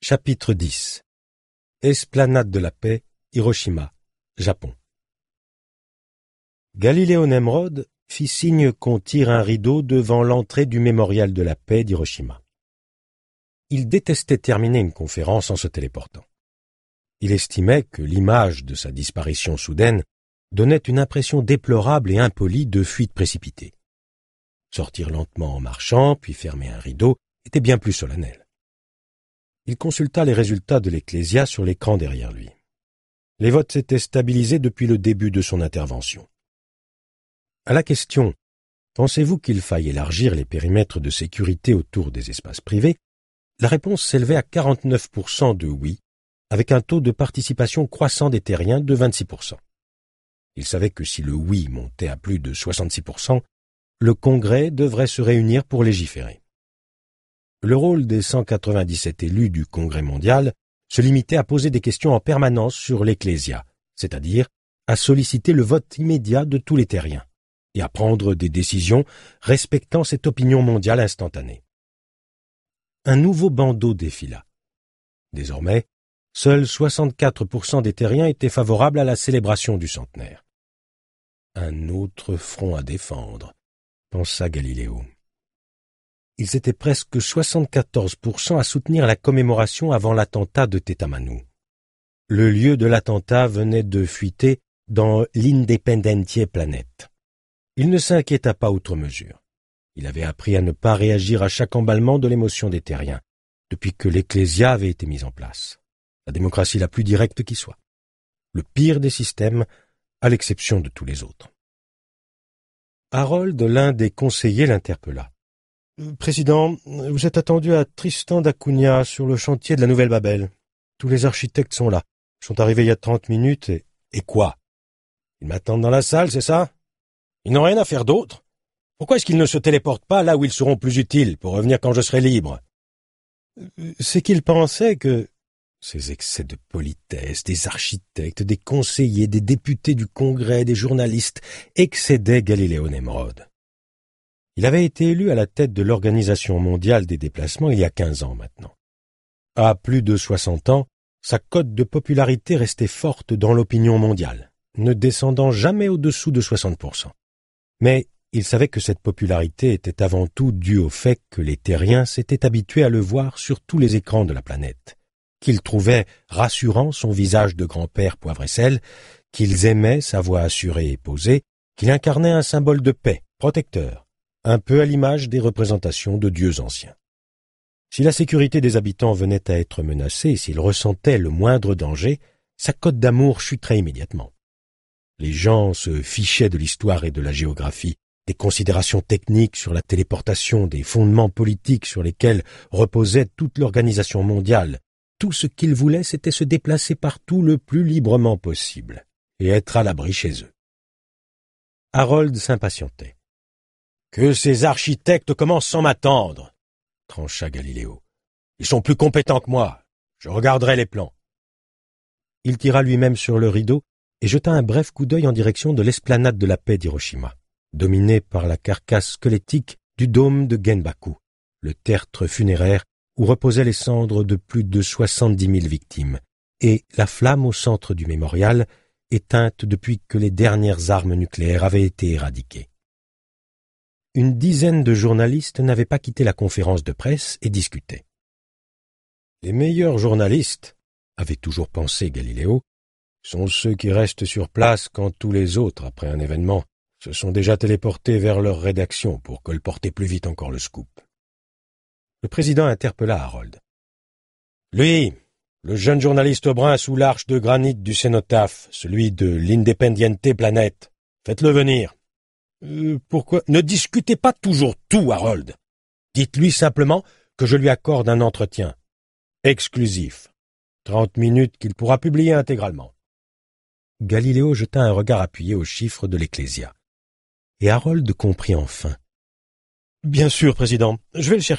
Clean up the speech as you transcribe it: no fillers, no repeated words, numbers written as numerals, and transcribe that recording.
Chapitre 10. Esplanade de la paix, Hiroshima, Japon. Galiléo Nemrod fit signe qu'on tire un rideau devant l'entrée du mémorial de la paix d'Hiroshima. Il détestait terminer une conférence en se téléportant. Il estimait que l'image de sa disparition soudaine donnait une impression déplorable et impolie de fuite précipitée. Sortir lentement en marchant, puis fermer un rideau, était bien plus solennel. Il consulta les résultats de l'Ecclésia sur l'écran derrière lui. Les votes s'étaient stabilisés depuis le début de son intervention. À la question « Pensez-vous qu'il faille élargir les périmètres de sécurité autour des espaces privés ?» la réponse s'élevait à 49% de oui, avec un taux de participation croissant des terriens de 26%. Il savait que si le oui montait à plus de 66%, le Congrès devrait se réunir pour légiférer. Le rôle des 197 élus du Congrès mondial se limitait à poser des questions en permanence sur l'Ecclésia, c'est-à-dire à solliciter le vote immédiat de tous les terriens et à prendre des décisions respectant cette opinion mondiale instantanée. Un nouveau bandeau défila. Désormais, seuls 64% des terriens étaient favorables à la célébration du centenaire. Un autre front à défendre, pensa Galiléo. Ils étaient presque 74% à soutenir la commémoration avant l'attentat de Tetamanu. Le lieu de l'attentat venait de fuiter dans l'Independentier Planet. Il ne s'inquiéta pas outre mesure. Il avait appris à ne pas réagir à chaque emballement de l'émotion des terriens, depuis que l'Ecclésia avait été mise en place. La démocratie la plus directe qui soit. Le pire des systèmes, à l'exception de tous les autres. Harold, l'un des conseillers, l'interpella. « Président, vous êtes attendu à Tristan d'Acunha sur le chantier de la Nouvelle-Babel. Tous les architectes sont là. Ils sont arrivés il y a 30 minutes et... » « Et quoi? Ils m'attendent dans la salle, c'est ça? Ils n'ont rien à faire d'autre? Pourquoi est-ce qu'ils ne se téléportent pas là où ils seront plus utiles pour revenir quand je serai libre? » C'est qu'ils pensaient que... Ces excès de politesse, des architectes, des conseillers, des députés du Congrès, des journalistes, excédaient Galiléo Nemrod. Il avait été élu à la tête de l'Organisation mondiale des déplacements il y a 15 ans maintenant. À plus de 60 ans, sa cote de popularité restait forte dans l'opinion mondiale, ne descendant jamais au-dessous de 60%. Mais il savait que cette popularité était avant tout due au fait que les terriens s'étaient habitués à le voir sur tous les écrans de la planète, qu'ils trouvaient rassurant son visage de grand-père poivre et sel, qu'ils aimaient sa voix assurée et posée, qu'il incarnait un symbole de paix, protecteur, un peu à l'image des représentations de dieux anciens. Si la sécurité des habitants venait à être menacée, s'il ressentait le moindre danger, sa cote d'amour chuterait immédiatement. Les gens se fichaient de l'histoire et de la géographie, des considérations techniques sur la téléportation, des fondements politiques sur lesquels reposait toute l'organisation mondiale. Tout ce qu'ils voulaient, c'était se déplacer partout le plus librement possible et être à l'abri chez eux. Harold s'impatientait. « Que ces architectes commencent sans m'attendre !» trancha Galiléo. « Ils sont plus compétents que moi. Je regarderai les plans. » Il tira lui-même sur le rideau et jeta un bref coup d'œil en direction de l'esplanade de la paix d'Hiroshima, dominée par la carcasse squelettique du dôme de Genbaku, le tertre funéraire où reposaient les cendres de plus de 70 000 victimes, et la flamme au centre du mémorial, éteinte depuis que les dernières armes nucléaires avaient été éradiquées. Une dizaine de journalistes n'avaient pas quitté la conférence de presse et discutaient. Les meilleurs journalistes, avait toujours pensé Galiléo, sont ceux qui restent sur place quand tous les autres, après un événement, se sont déjà téléportés vers leur rédaction pour colporter plus vite encore le scoop. Le président interpella Harold. « Lui, le jeune journaliste brun sous l'arche de granit du cénotaphe, celui de l'Independiente Planet, faites-le venir. » Pourquoi? Ne discutez pas toujours tout, Harold. Dites-lui simplement que je lui accorde un entretien. Exclusif. 30 minutes qu'il pourra publier intégralement. Galiléo jeta un regard appuyé aux chiffres de l'Ecclésia. Et Harold comprit enfin. « Bien sûr, président, je vais le chercher. »